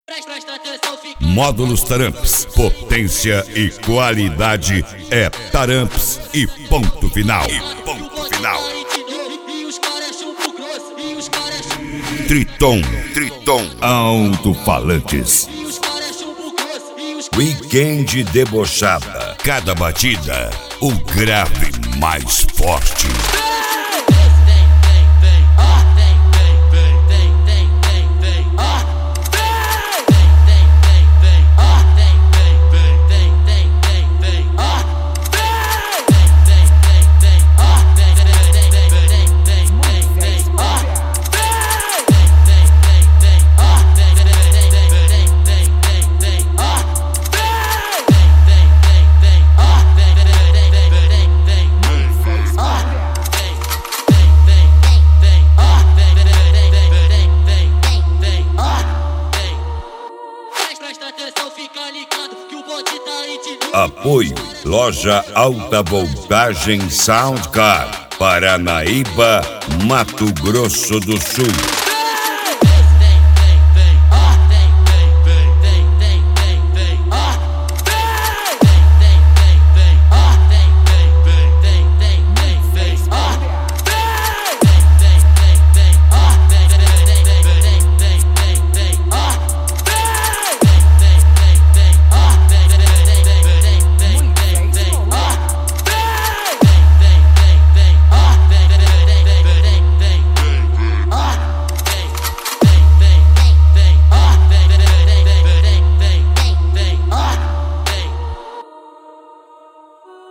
Módulos Taramps, potência e qualidade é Taramps e ponto final. Triton Alto-Falantes. Weekend debochada. Cada batida, o grave mais forte. Apoio Loja Alta Voltagem Soundcar, Paranaíba, Mato Grosso do Sul.